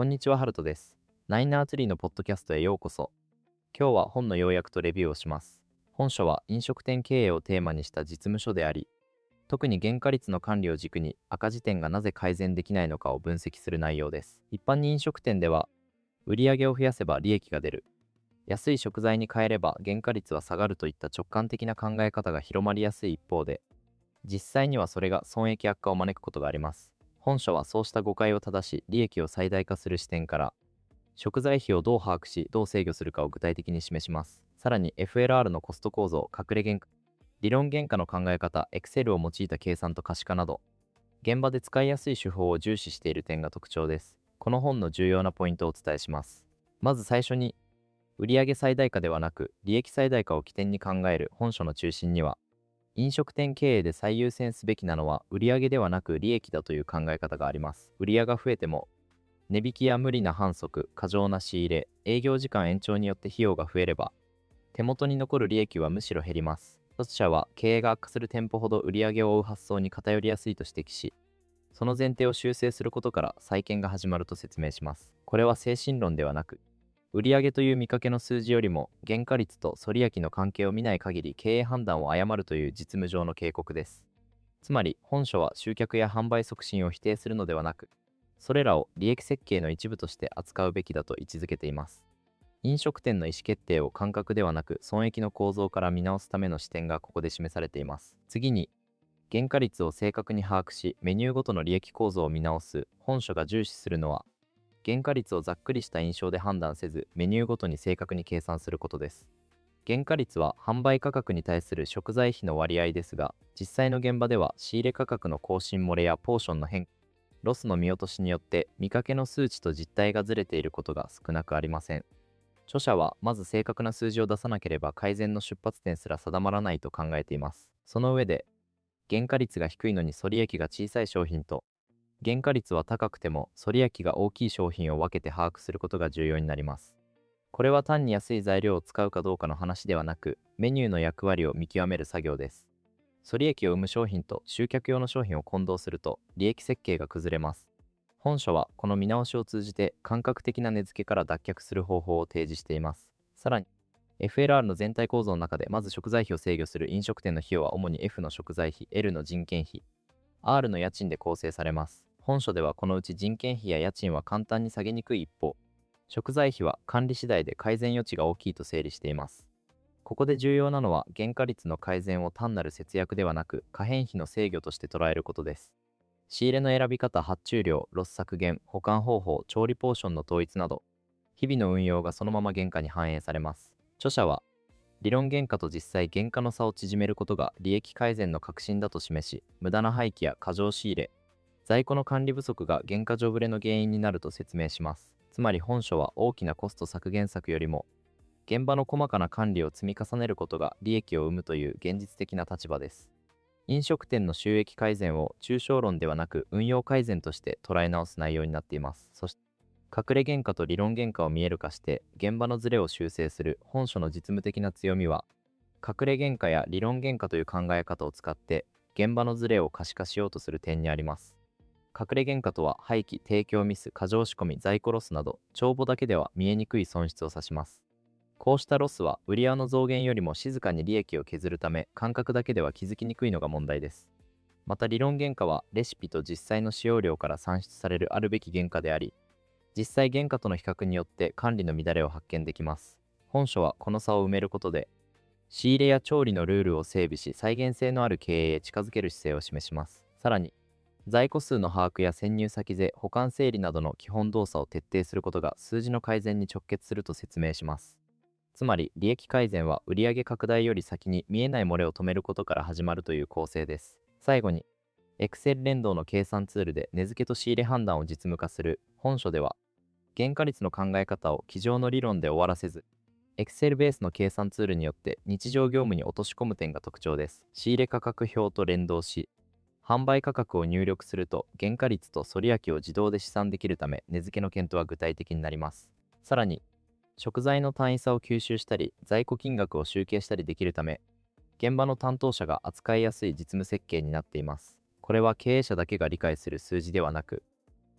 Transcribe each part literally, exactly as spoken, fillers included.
こんにちは、ハルトです。ナイナーツリーのポッドキャストへようこそ。今日は本の要約とレビューをします。本書は飲食店経営をテーマにした実務書であり、特に原価率の管理を軸に赤字点がなぜ改善できないのかを分析する内容です。一般に飲食店では、売上を増やせば利益が出る。安い食材に変えれば原価率は下がるといった直感的な考え方が広まりやすい一方で、実際にはそれが損益悪化を招くことがあります。本書はそうした誤解を正し、利益を最大化する視点から、食材費をどう把握し、どう制御するかを具体的に示します。さらに エフエルアール のコスト構造、隠れ原価、理論原価の考え方、Excel を用いた計算と可視化など、現場で使いやすい手法を重視している点が特徴です。この本の重要なポイントをお伝えします。まず最初に、売上最大化ではなく、利益最大化を起点に考える本書の中心には、飲食店経営で最優先すべきなのは売上ではなく利益だという考え方があります。売上が増えても、値引きや無理な反則、過剰な仕入れ、営業時間延長によって費用が増えれば、手元に残る利益はむしろ減ります。一つ社は経営が悪化する店舗ほど売上を追う発想に偏りやすいと指摘し、その前提を修正することから再建が始まると説明します。これは精神論ではなく、売上という見かけの数字よりも原価率と損益の関係を見ない限り経営判断を誤るという実務上の警告です。つまり本書は集客や販売促進を否定するのではなく、それらを利益設計の一部として扱うべきだと位置づけています。飲食店の意思決定を感覚ではなく損益の構造から見直すための視点がここで示されています。次に、原価率を正確に把握しメニューごとの利益構造を見直す。本書が重視するのは、原価率をざっくりした印象で判断せずメニューごとに正確に計算することです。原価率は販売価格に対する食材費の割合ですが、実際の現場では仕入れ価格の更新漏れやポーションの変化、ロスの見落としによって見かけの数値と実態がずれていることが少なくありません。著者はまず正確な数字を出さなければ改善の出発点すら定まらないと考えています。その上で、原価率が低いのに損益が小さい商品と、原価率は高くても損益が大きい商品を分けて把握することが重要になります。これは単に安い材料を使うかどうかの話ではなく、メニューの役割を見極める作業です。損益を生む商品と集客用の商品を混同すると利益設計が崩れます。本書はこの見直しを通じて感覚的な値付けから脱却する方法を提示しています。さらに、エフエルアール の全体構造の中でまず食材費を制御する飲食店の費用は主に F の食材費、L の人件費、R の家賃で構成されます。本書ではこのうち人件費や家賃は簡単に下げにくい一方、食材費は管理次第で改善余地が大きいと整理しています。ここで重要なのは原価率の改善を単なる節約ではなく可変費の制御として捉えることです。仕入れの選び方、発注量、ロス削減、保管方法、調理ポーションの統一など、日々の運用がそのまま原価に反映されます。著者は、理論原価と実際原価の差を縮めることが利益改善の核心だと示し、無駄な廃棄や過剰仕入れ、在庫の管理不足が原価上振れの原因になると説明します。つまり本書は大きなコスト削減策よりも、現場の細かな管理を積み重ねることが利益を生むという現実的な立場です。飲食店の収益改善を抽象論ではなく運用改善として捉え直す内容になっています。そして、隠れ原価と理論原価を見える化して現場のズレを修正する本書の実務的な強みは、隠れ原価や理論原価という考え方を使って現場のズレを可視化しようとする点にあります。隠れ原価とは廃棄、提供ミス、過剰仕込み、在庫ロスなど帳簿だけでは見えにくい損失を指します。こうしたロスは売上の増減よりも静かに利益を削るため感覚だけでは気づきにくいのが問題です。また理論原価はレシピと実際の使用量から算出されるあるべき原価であり、実際原価との比較によって管理の乱れを発見できます。本書はこの差を埋めることで、仕入れや調理のルールを整備し再現性のある経営へ近づける姿勢を示します。さらに、在庫数の把握や潜入先税、保管整理などの基本動作を徹底することが数字の改善に直結すると説明します。つまり利益改善は売上拡大より先に見えない漏れを止めることから始まるという構成です。最後に、Excel 連動の計算ツールで値付けと仕入れ判断を実務化する。本書では、原価率の考え方を机上の理論で終わらせず、Excel ベースの計算ツールによって日常業務に落とし込む点が特徴です。仕入れ価格表と連動し、販売価格を入力すると原価率と損益を自動で試算できるため値付けの検討は具体的になります。さらに、食材の単位差を吸収したり在庫金額を集計したりできるため、現場の担当者が扱いやすい実務設計になっています。これは経営者だけが理解する数字ではなく、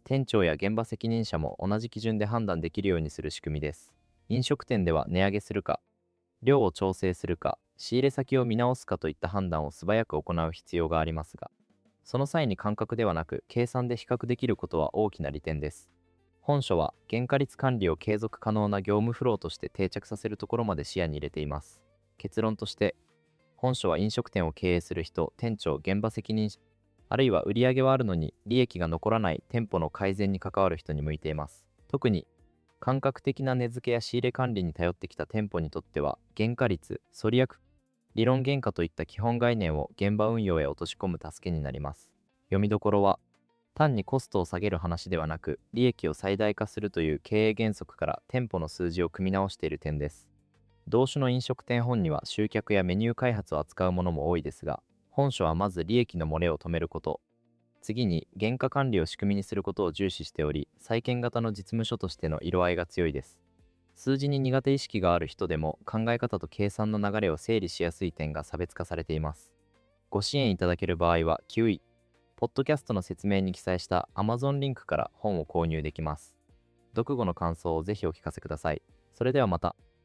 店長や現場責任者も同じ基準で判断できるようにする仕組みです。飲食店では値上げするか、量を調整するか、仕入れ先を見直すかといった判断を素早く行う必要がありますが、その際に感覚ではなく計算で比較できることは大きな利点です。本書は原価率管理を継続可能な業務フローとして定着させるところまで視野に入れています。結論として、本書は飲食店を経営する人、店長、現場責任者、あるいは売上はあるのに利益が残らない店舗の改善に関わる人に向いています。特に感覚的な値付けや仕入れ管理に頼ってきた店舗にとっては、原価率、粗利益、理論原価といった基本概念を現場運用へ落とし込む助けになります。読みどころは、単にコストを下げる話ではなく、利益を最大化するという経営原則から店舗の数字を組み直している点です。同種の飲食店本には集客やメニュー開発を扱うものも多いですが、本書はまず利益の漏れを止めること、次に原価管理を仕組みにすることを重視しており、再建型の実務書としての色合いが強いです。数字に苦手意識がある人でも考え方と計算の流れを整理しやすい点が差別化されています。ご支援いただける場合はきゅうい、ポッドキャストの説明に記載した Amazon リンクから本を購入できます。読後の感想をぜひお聞かせください。それではまた。